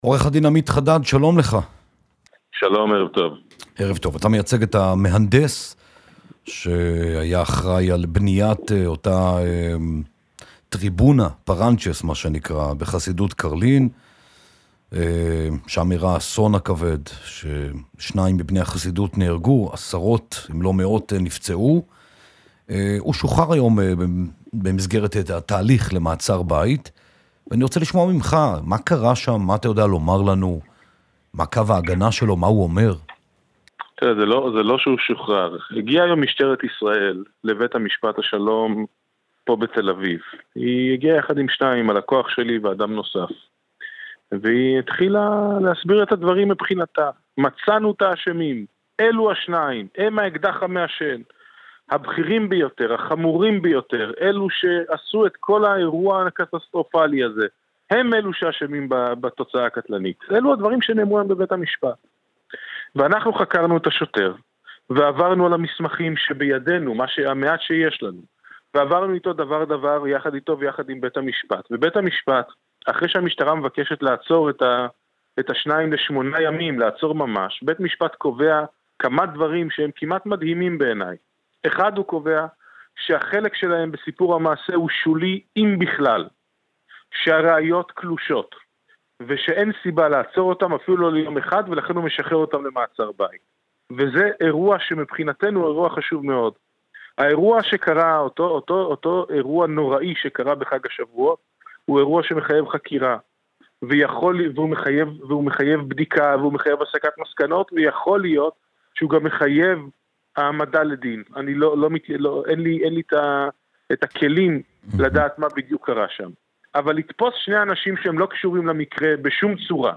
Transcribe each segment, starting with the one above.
עורך הדין עמית חדד, שלום לך. שלום, ערב טוב. ערב טוב. אתה מייצג את המהנדס שהיה אחראי על בניית אותה טריבונה, פרנצ'ס מה שנקרא, בחסידות קרלין, שם אירע האסון הכבד, ששניים מבני החסידות נהרגו, עשרות אם לא מאות נפצעו. הוא שוחרר היום במסגרת התהליך למעצר בית, ואני רוצה לשמוע ממך, מה קרה שם, מה אתה יודע לומר לנו, מה קו ההגנה שלו, מה הוא אומר? תראה, זה לא שהוא שוחרר. הגיעה היום משטרת ישראל לבית המשפט השלום פה בתל אביב. היא הגיעה יחד עם שניים, הלקוח שלי ואדם נוסף. והיא התחילה להסביר את הדברים מבחינתה. מצאנו את האשמים, אלו השניים, הם האקדח המעשן, הבכירים ביותר, החמורים ביותר, אלו שעשו את כל האירוע הקטסטרופלי הזה. הם אלו שאשמים בתוצאה הקטלנית. אלו הדברים שנאמרו להם בבית המשפט. ואנחנו חקרנו את השוטר, ועברנו על המסמכים שבידינו, המעט שיש לנו, ועברנו איתו דבר, יחד איתו ויחד עם בית המשפט. ובית המשפט, אחרי שהמשטרה מבקשת לעצור את השניים ל8 ימים, לעצור ממש, בית משפט קובע כמה דברים שהם כמעט מדהימים בעיניי. אחד, הוא קובע שהחלק שלהם בסיפור המעשה הוא שולי אם בכלל, שהראיות קלושות, ושאין סיבה לעצור אותם אפילו לא ליום אחד, ולכן הוא משחרר אותם למעצר בית. וזה אירוע שמבחינתנו הוא אירוע חשוב מאוד. האירוע שקרה, אותו אירוע נוראי שקרה בחג השבועות, הוא אירוע שמחייב חקירה, והוא מחייב בדיקה, והוא מחייב הסקת מסקנות, ויכול להיות שהוא גם מחייב העמדה לדין. אין לי את הכלים לדעת מה בדיוק קרה שם. אבל לתפוס שני אנשים שהם לא קשורים למקרה בשום צורה,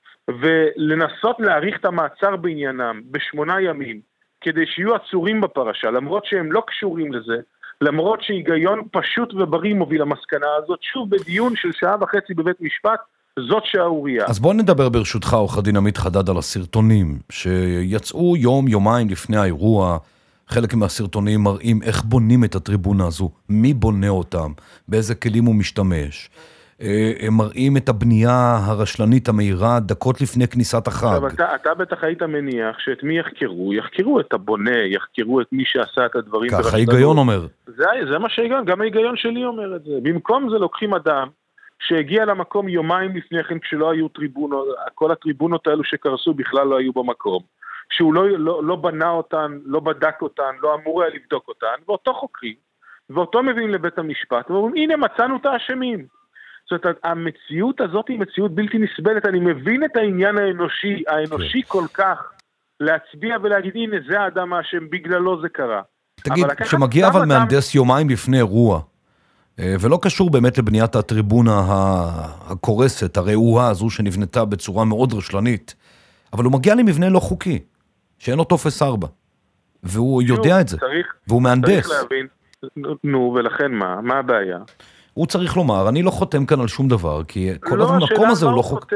ולנסות להאריך את המעצר בעניינם ב8 ימים, כדי שיהיו עצורים בפרשה, למרות שהם לא קשורים לזה, למרות שהיגיון פשוט ובריא מוביל למסקנה הזאת, שוב בדיון של 1.5 שעות בבית משפט, זאת שערורייה. אז בוא נדבר ברשותך, עורך הדין עמית חדד, על הסרטונים שיצאו יומיים לפני האירוע. חלק מהסרטונים מראים איך בונים את הטריבונה הזו, מי בונה אותם, באיזה כלים הוא משתמש. הם מראים את הבנייה הרשלנית המהירה דקות לפני כניסת החג. אתה בטח היית מניח שאת מי יחקרו? יחקרו את הבונה, יחקרו את מי שעשה את הדברים. ככה ההיגיון אומר. זה מה שההיגיון, גם ההיגיון שלי אומר את זה. במקום זה לוקחים אדם שהגיע למקום יומיים לפני כן כשלא היו טריבונות, כל הטריבונות האלו שקרסו בכלל לא היו במקום. שהוא לא בנה אותן, לא בדק אותן, לא אמור היה לבדוק אותן, ואותו חוקרים, ואותו מביאים לבית המשפט, ואומרים, הנה מצאנו את האשמים. זאת אומרת, המציאות הזאת היא מציאות בלתי נסבלת, אני מבין את העניין האנושי כל כך, להצביע ולהגיד, הנה זה האדם האשם, בגללו זה קרה. תגיד, שמגיע אבל מהנדס יומיים לפני אירוע, ולא קשור באמת לבניית הטריבונה הקורסת, הרעועה הזו שנבנתה בצורה מאוד רשלנית, אבל הוא מגיע למבנה לא חוקי, שאין לו טופס 4, והוא יודע את זה, והוא מהנדס. צריך להבין, ולכן מה הבעיה? הוא צריך לומר, אני לא חותם כאן על שום דבר, כי כל המקום הזה הוא לא חוקי.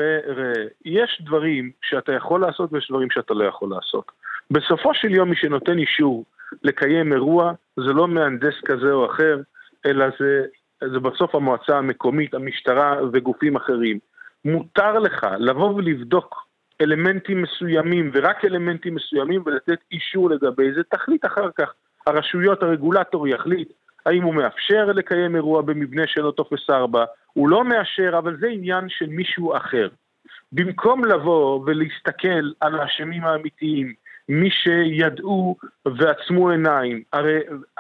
יש דברים שאתה יכול לעשות, ויש דברים שאתה לא יכול לעשות. בסופו של יום, מי שנותן אישור לקיים אירוע, זה לא מהנדס כזה או אחר, אלא זה בסוף המועצה המקומית, המשטרה וגופים אחרים. מותר לך לבוא ולבדוק אלמנטים מסוימים, ורק אלמנטים מסוימים, ולתת אישור לגבי זה, תחליט אחר כך. הרשויות, הרגולטור יחליט, האם הוא מאפשר לקיים אירוע במבנה שלו טופס 4, הוא לא מאשר, אבל זה עניין של מישהו אחר. במקום לבוא ולהסתכל על האשמים האמיתיים, מי שידעו ועצמו עיניים, הרי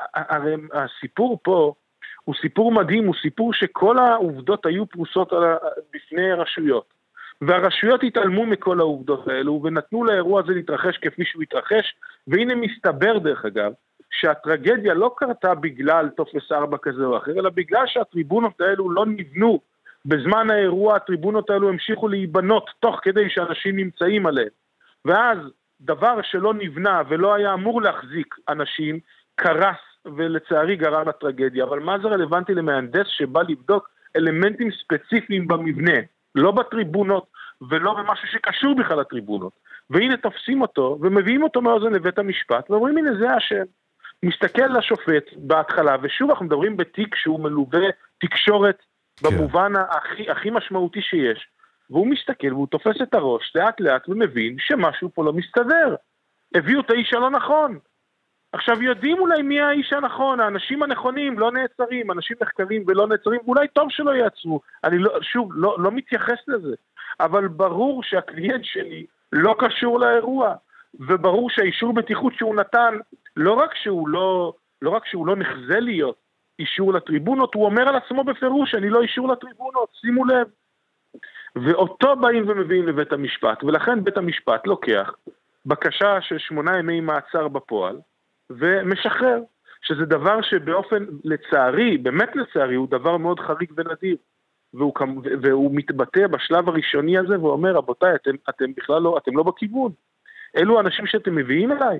הסיפור פה הוא סיפור מדהים, הוא סיפור שכל העובדות היו פרוסות בפני הרשויות. והרשויות התעלמו מכל העובדות האלו, ונתנו לאירוע הזה להתרחש כפי שהוא התרחש, והנה מסתבר דרך אגב, שהטרגדיה לא קרתה בגלל טופס 4 כזה או אחר, אלא בגלל שהטריבונות האלו לא נבנו בזמן האירוע, הטריבונות האלו המשיכו להיבנות תוך כדי שאנשים נמצאים עליהם. ואז דבר שלא נבנה ולא היה אמור להחזיק אנשים, קרס ולצערי גרם לטרגדיה. אבל מה זה רלוונטי למהנדס שבא לבדוק אלמנטים ספציפיים במבנה, לא בטריבונות ולא במשהו שקשור בכלל לטריבונות. והנה תופסים אותו ומביאים אותו מאוזן לבית המשפט ואומרים הנה זה השם. מסתכל לשופט בהתחלה, ושוב אנחנו מדברים בתיק שהוא מלווה תקשורת במובן הכי משמעותי שיש. והוא מסתכל והוא תופס את הראש לאט לאט ומבין שמשהו פה לא מסתדר. הביאו את האיש הלא נכון. עכשיו יודעים אולי מי האיש הנכון, האנשים הנכונים לא נעצרים, אנשים נחקרים ולא נעצרים, ואולי טוב שלא יעצרו. אני לא מתייחס לזה. אבל ברור שהקליינט שלי לא קשור לאירוע, וברור שהאישור בטיחות שהוא נתן, לא רק שהוא לא נחזה להיות אישור לטריבונות, הוא אומר על עצמו בפירוש, אני לא אישור לטריבונות, שימו לב. ואותו באים ומביאים לבית המשפט, ולכן בית המשפט לוקח בקשה של 8 ימי מעצר בפועל, ומשחרר, שזה דבר שבאופן לצערי, באמת לצערי, הוא דבר מאוד חריג ונדיר, והוא מתבטא בשלב הראשוני הזה, ואומר, רבותיי, אתם בכלל לא, אתם לא בכיוון. אלו האנשים שאתם מביאים אליי,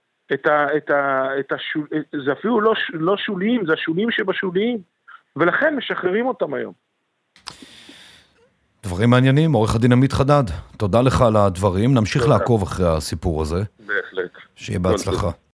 זה אפילו לא שוליים, זה השוליים שבשוליים, ולכן משחררים אותם היום. דברים מעניינים, עורך הדין עמית חדד, תודה לך על הדברים, נמשיך לעקוב אחרי הסיפור הזה. בהחלט. שיהיה בהצלחה.